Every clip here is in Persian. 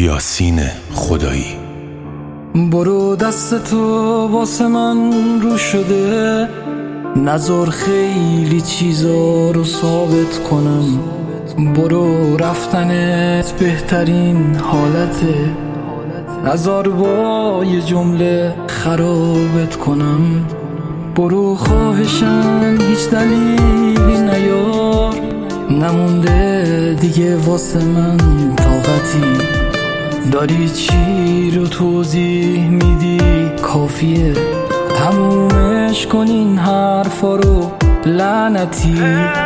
یاسین خدایی. برو دست تو واسه من رو شده، نذار خیلی چیزا رو ثابت کنم. برو رفتنت بهترین حالته، نذار با یه جمله خرابت کنم. برو خواهشن هیچ دلیلی نیار، نمونده دیگه واسه من طاقتی. داری چی رو توضیح میدی کافیه، تمومش کن این حرفا رو لعنتی.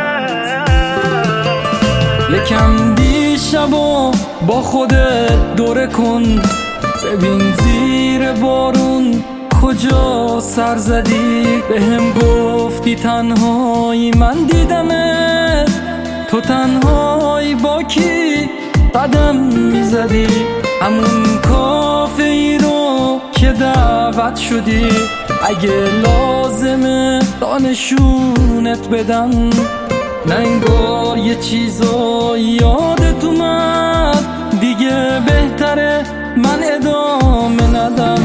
یکم دیشبا با خودت دوره کن، ببین زیر بارون کجا سر زدی. بهم گفتی تنهایی، من دیدمت تو تنهایی با کی قدم میزدی. همون کافه ای رو که دعوت شدی، اگه لازمه دانشونت بدم. نه انگار یه چیزا یادت اومد، دیگه بهتره من ادامه ندم.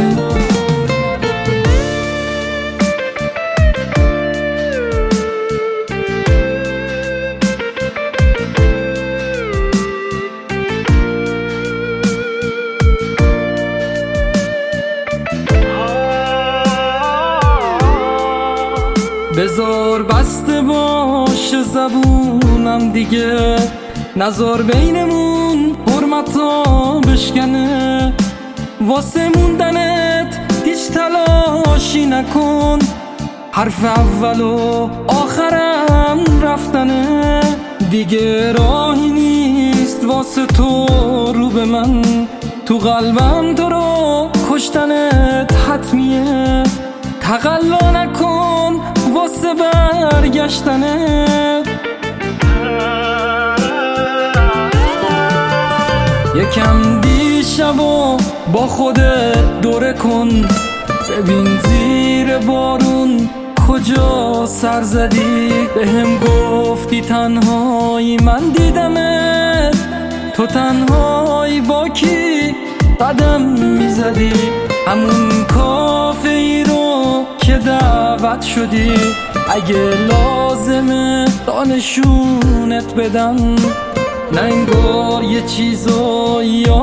بذار بسته باشه زبونم دیگه، نذار بینمون حرمتا بشکنه. واسه موندنت هیچ تلاشی نکن، حرف اول و آخرم رفتنه. دیگه راهی نیست واسه تو رو به من، تو قلبم تو رو کشتنت حتمیه. تقلا نکن واسه برگشتنت، یکم دیشبا با خودت دوره کن، ببین زیر بارون کجا سر زدی. بهم گفتی تنهایی، من دیدمت تو تنهایی با کی قدم میزدی. همون کافه ای رو که دعوت شدی، اگه لازمه دانشونت بدم. نه انگار یه چیزا